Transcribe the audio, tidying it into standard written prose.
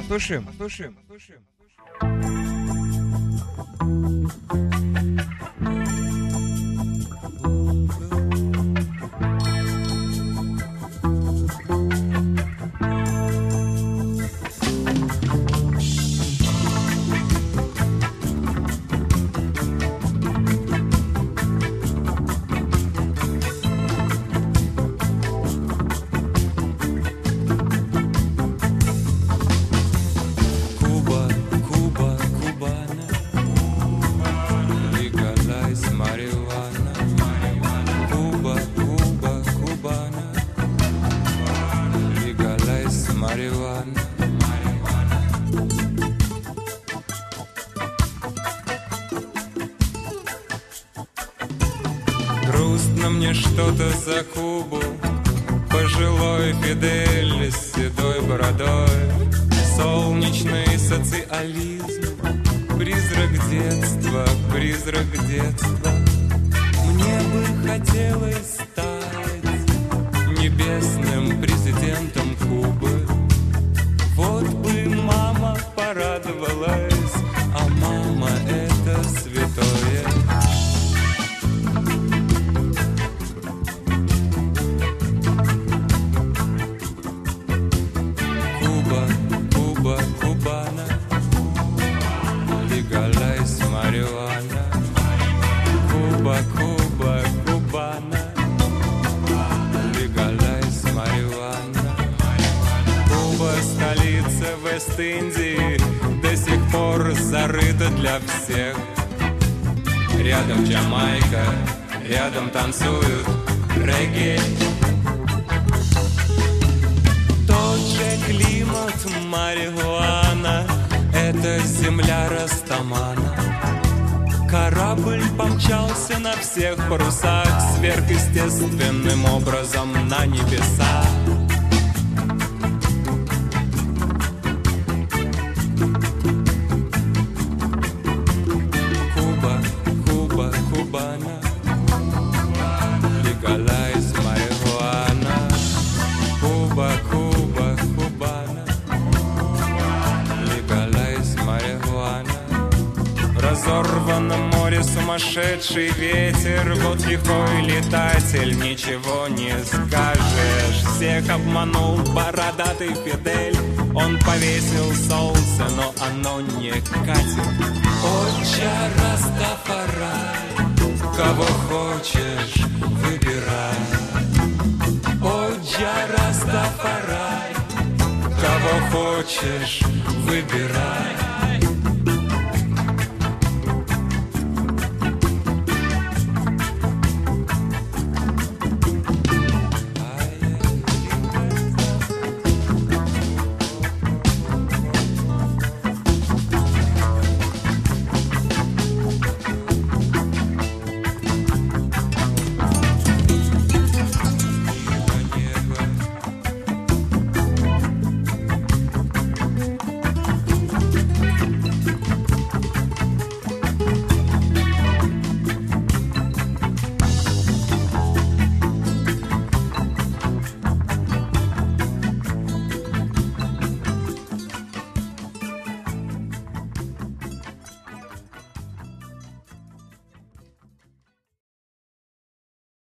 послушаем. Грустно мне что-то за Кубу, пожилой Фидель с седой бородой, солнечный социализм, призрак детства, призрак детства. Мне бы хотелось стать небесным президентом Кубы. Вот бы мама порадовалась, а мама это святое. Куба, Куба, Кубана, легалайз марихуана. Куба, Куба, Кубана, легалайз марихуана. Куба, столица Вест-Индии, до сих пор зарыта для всех. Рядом Джамайка, рядом танцуют регги. Тот же климат, марихуана, это земля Растамана. Корабль помчался на всех парусах сверхъестественным образом на небеса. Куба, Куба, Кубана, легалайз марихуана. Куба, Куба, Кубана, легалайз марихуана. В разорванном море сумасшедший ветер, вот лихой летатель, ничего не скажешь. Всех обманул бородатый Фидель, он повесил солнце, но оно не катит. Отча Растафарай, кого хочешь, выбирай. Отча Растафарай, кого хочешь, выбирай.